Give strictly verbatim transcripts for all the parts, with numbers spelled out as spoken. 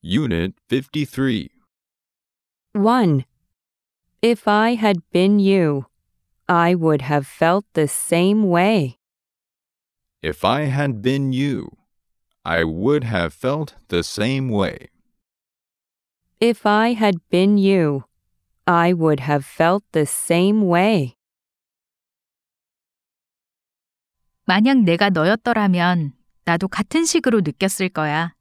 Unit fifty-three. one. If I had been you, I would have felt the same way. If I had been you, I would have felt the same way. If I had been you, I would have felt the same way. 만약 내가 너였더라면 나도 같은 식으로 느꼈을 거야.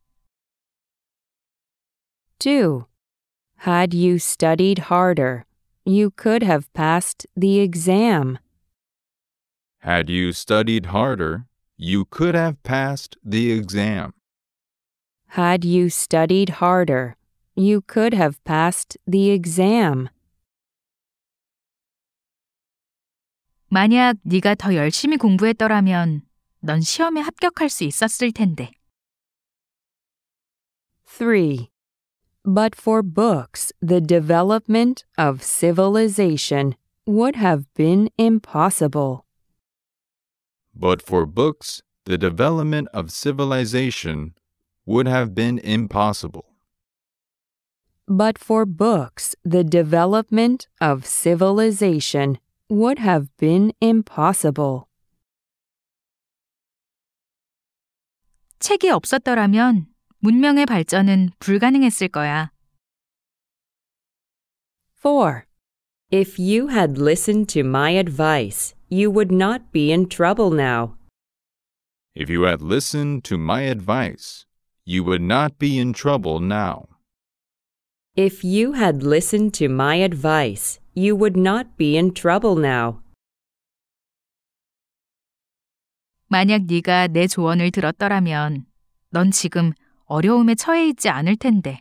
two. Had you studied harder, you could have passed the exam. Had you studied harder, you could have passed the exam. Had you studied harder, you could have passed the exam. 만약 네가 더 열심히 공부했더라면 넌 시험에 합격할 수 있었을 텐데. three. But for books, the development of civilization would have been impossible. But for books, the development of civilization would have been impossible. But for books, the development of civilization would have been impossible. 책이 없었더라면 문명의 발전은 불가능했을 거야. four. If you had listened to my advice, you would not be in trouble now. If you had listened to my advice, you would not be in trouble now. If you had listened to my advice, you would not be in trouble now. 만약 네가 내 조언을 들었더라면 넌 지금 어려움에 처해 있지 않을 텐데.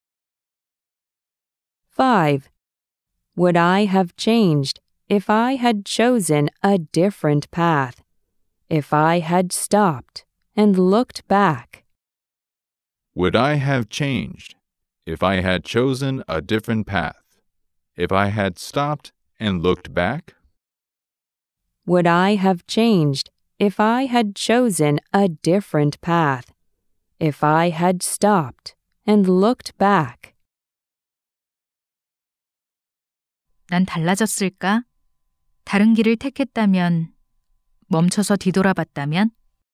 five. Would I have changed if I had chosen a different path, if I had stopped and looked back? Would I have changed if I had chosen a different path, if I had stopped and looked back? Would I have changed if I had chosen a different path, if I had stopped and looked back? 난 달라졌을까? 다른 길을 택했다면, 멈춰서 뒤돌아봤다면?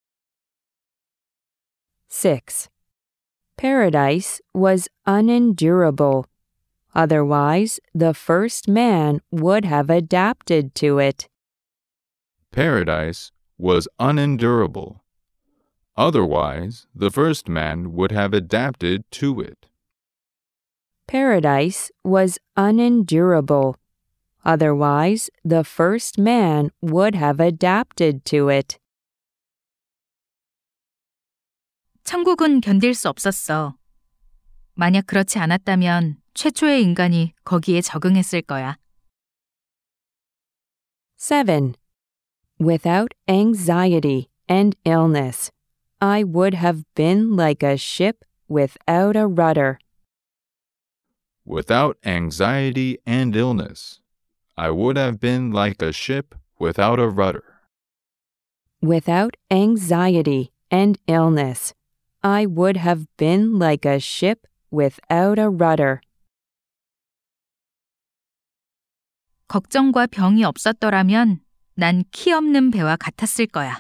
six. Paradise was unendurable. Otherwise, the first man would have adapted to it. Paradise was unendurable. Otherwise, the first man would have adapted to it. Paradise was unendurable. Otherwise, the first man would have adapted to it. 천국은 견딜 수 없었어. 만약 그렇지 않았다면 최초의 인간이 거기에 적응했을 거야. seven. Without anxiety and illness, I would have been like a ship without a rudder. Without anxiety and illness, I would have been like a ship without a rudder. Without anxiety and illness, I would have been like a ship without a rudder. 걱정과 병이 없었더라면 난 키 없는 배와 같았을 거야.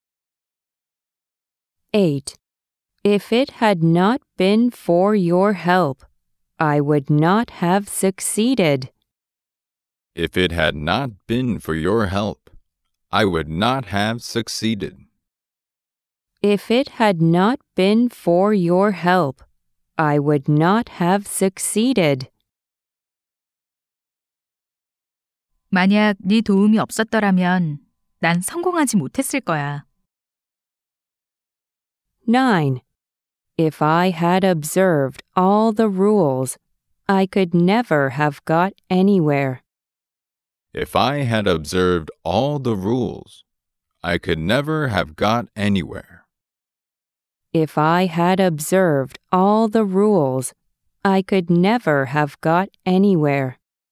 eight. If it had not been for your help, I would not have succeeded. If it had not been for your help, I would not have succeeded. If it had not been for your help, I would not have succeeded. 만약 네 도움이 없었더라면 난 성공하지 못했을 거야. nine. If I had observed all the rules, I could never have got anywhere. If I had observed all the rules, I could never have got anywhere. If I had observed all the rules, I could never have got anywhere.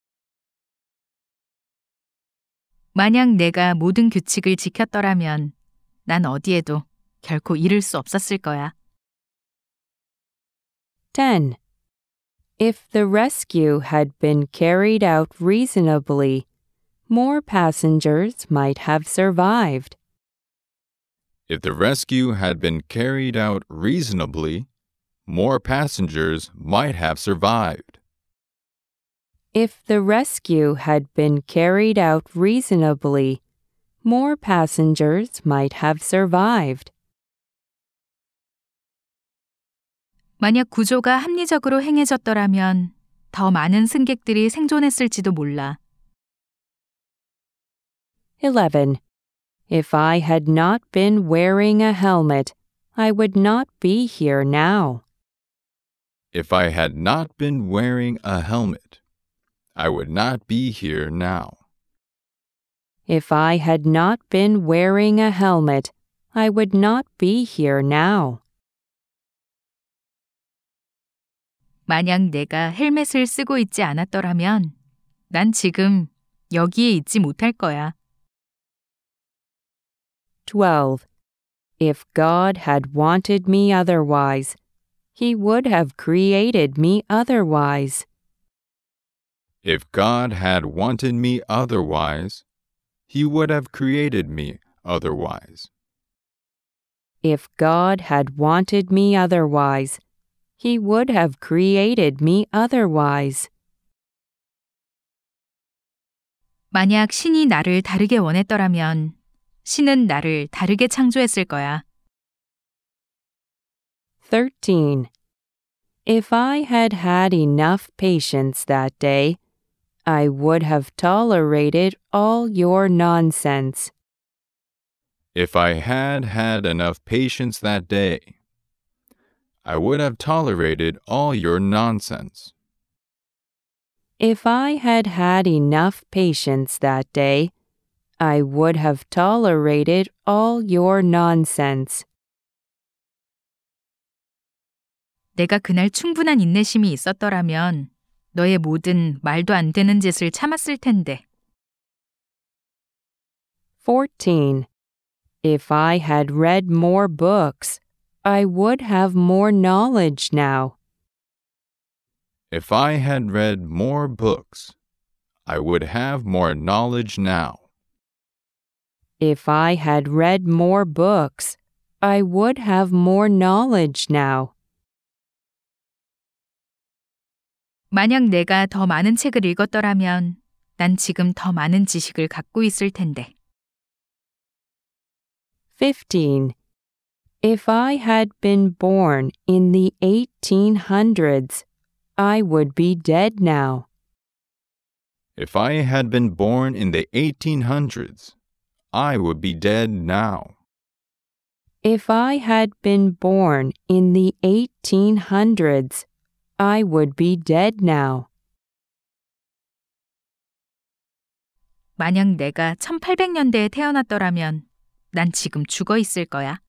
만약 내가 모든 규칙을 지켰더라면 난 어디에도 결코 이를 수 없었을 거야. ten. If the rescue had been carried out reasonably, more passengers might have survived. If the rescue had been carried out reasonably, more passengers might have survived. If the rescue had been carried out reasonably, more passengers might have survived. 만약 구조가 합리적으로 행해졌더라면 더 많은 승객들이 생존했을지도 몰라. eleven. If I had not been wearing a helmet, I would not be here now. If I had not been wearing a helmet, I would not be here now. If I had not been wearing a helmet, I would not be here now. 만약 내가 헬멧을 쓰고 있지 않았더라면 난 지금 여기에 있지 못할 거야. twelve. If God had wanted me otherwise, He would have created me otherwise. If God had wanted me otherwise, He would have created me otherwise. If God had wanted me otherwise, He would have created me otherwise. 만약 신이 나를 다르게 원했더라면 신은 나를 다르게 창조했을 거야. thirteen. If I had had enough patience that day, I would have tolerated all your nonsense. If I had had enough patience that day, I would have tolerated all your nonsense. If I had had enough patience that day, I would have tolerated all your nonsense. 내가 그날 충분한 인내심이 있었더라면 너의 모든 말도 안 되는 짓을 참았을 텐데. fourteen. If I had read more books, I would have more knowledge now. If I had read more books, I would have more knowledge now. If I had read more books, I would have more knowledge now. 만약 내가 더 많은 책을 읽었더라면 난 지금 더 많은 지식을 갖고 있을 텐데. fifteen. If I had been born in the eighteen hundreds, I would be dead now. If I had been born in the eighteen hundreds, I would be dead now. If I had been born in the eighteen hundreds, I would be dead now. 만약 내가 천팔백 년대에 태어났더라면 난 지금 죽어 있을 거야.